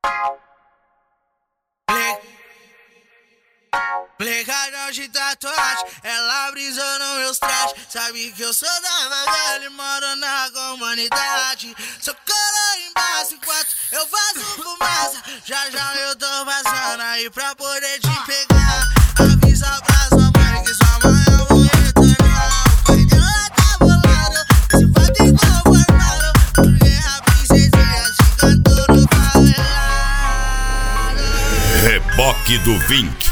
Blecadão de tatuagem, ela brisou nos meus trajes. Sabe que eu sou da Magalha e moro na comunidade. Sou coro embaixo enquanto eu faço fumaça. Já já eu tô vazando aí pra poder te pegar. Avisa pra sua mãe que sua mãe é um retornado. O pai dela tá bolado, esse fato igual formado. Porque a princesinha te cantou no favelado. Reboque do Vink.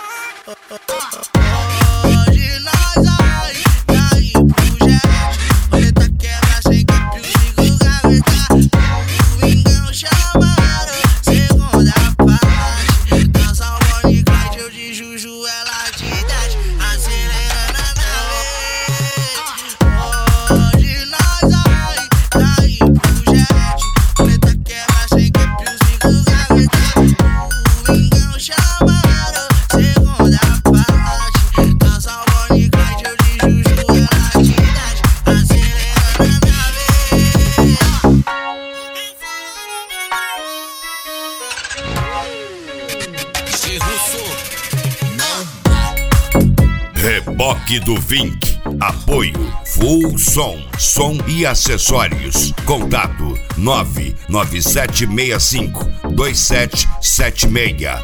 Hoje nós vai cair pro jet. Roleta quebra sem que precisa gavetar. Domingão chamaram, segunda parte. Dança o Bonnie Clyde, eu de Juju, ela de idade. Acelerando a nave. Hoje nós vai cair pro jet. Roleta quebra sem que precisa gavetar. Domingão chamaram, segunda parte. Dança o Bonnie Clyde, eu de Juju, ela de idade. Acelerando a nave. Esse russo não. Reboque do Vink. Apoio Full Som e acessórios. Contato 997652776.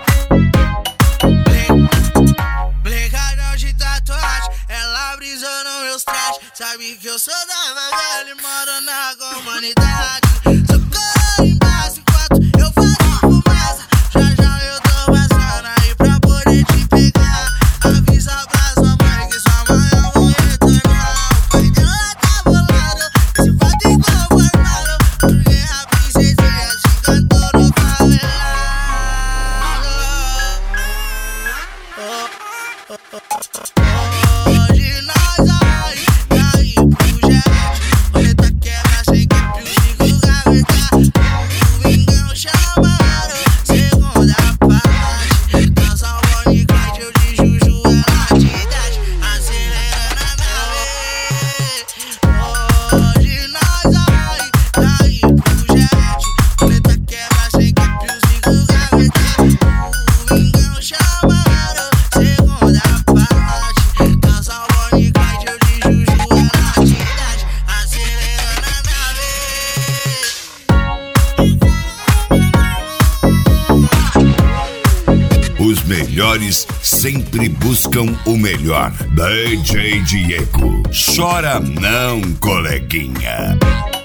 Blecadão de tatuagem, ela brisou nos meus trajes. Sabe que eu sou da Magalha e moro na comunidade. Sou coro embaixo enquanto eu faço fumaça. Já já eu tô vazando aí pra poder te pegar. Avisa pra sua mãe que sua mãe é um retornado. O pai dela tá bolado, esse fato igual formado. Porque a princesinha te cantou no favelado. Hoje nós vai cair pro jet. Roleta quebra sem que precisa gavetar. Domingão chamaram, segunda parte. Dança o Bonnie Clyde, eu de Juju, ela de idade. Acelerando a nave. Hoje nós vai cair pro jet. Roleta quebra sem que precisa gavetar. Domingão chamaram, segunda parte. Dança o Bonnie Clyde, eu de Juju, ela de idade. Acelerando a nave. Os melhores sempre buscam o melhor. DJ Diego. Chora não, coleguinha.